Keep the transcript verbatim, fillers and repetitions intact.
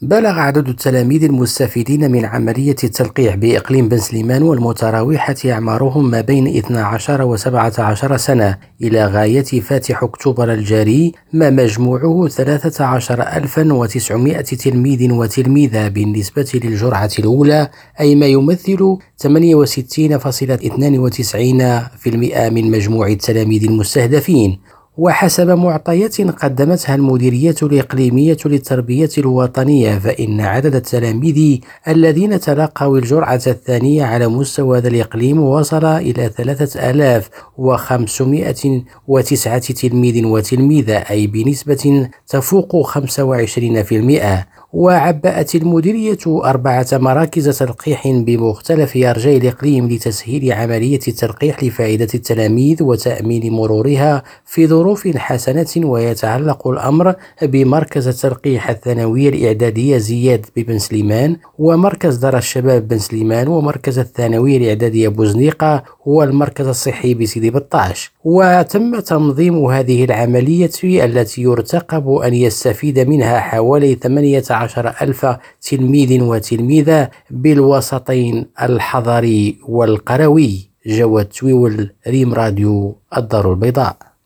بلغ عدد التلاميذ المستفيدين من عملية التلقيح بإقليم بن سليمان والمتراوحة أعمارهم ما بين اثني عشر و سبعة عشر سنة إلى غاية فاتح أكتوبر الجاري، ما مجموعه ثلاثة عشر ألفا وتسعمائة تلميذ وتلميذة بالنسبة للجرعة الأولى، أي ما يمثل ثمانية وستين فاصلة اثنين وتسعين بالمئة من مجموع التلاميذ المستهدفين. وحسب معطيات قدمتها المديرية الإقليمية للتربية الوطنية، فإن عدد التلاميذ الذين تلقوا الجرعة الثانية على مستوى هذا الإقليم وصل إلى ثلاثة آلاف وخمسمائة وتسعة تلميذ وتلميذة، أي بنسبة تفوق خمسة وعشرين بالمئة. وعبأت المديرية أربعة مراكز تلقيح بمختلف أرجاء الإقليم لتسهيل عملية التلقيح لفائدة التلاميذ وتأمين مرورها في ظروف حسنة. ويتعلق الأمر بمركز التلقيح الثانوية الإعدادية زياد ببن سليمان، ومركز دار الشباب بن سليمان، ومركز الثانوية الإعدادية بوزنيقة، والمركز الصحي بسيدي بطاش. وتم تنظيم هذه العملية التي يرتقب أن يستفيد منها حوالي ثمانية عشر ألف تلميذ وتلميذة بالوسطين الحضري والقروي. جواد تويول، ريم راديو، الدار البيضاء.